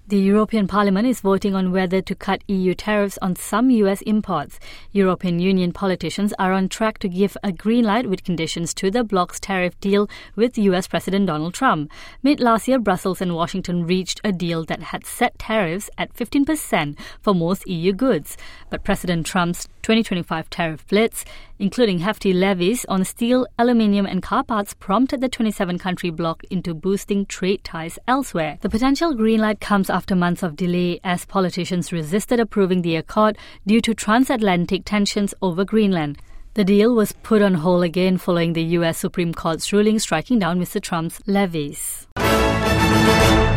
The European Parliament is voting on whether to cut EU tariffs on some US imports. European Union politicians are on track to give a green light with conditions to the bloc's tariff deal with US President Donald Trump. Mid last year, Brussels and Washington reached a deal that had set tariffs at 15% for most EU goods. But President Trump's 2025 tariff blitz, including hefty levies on steel, aluminium and car parts, prompted the 27-country bloc into boosting trade ties elsewhere. The potential green light comes after months of delay as politicians resisted approving the accord due to transatlantic tensions over Greenland. The deal was put on hold again following the US Supreme Court's ruling striking down Mr. Trump's levies.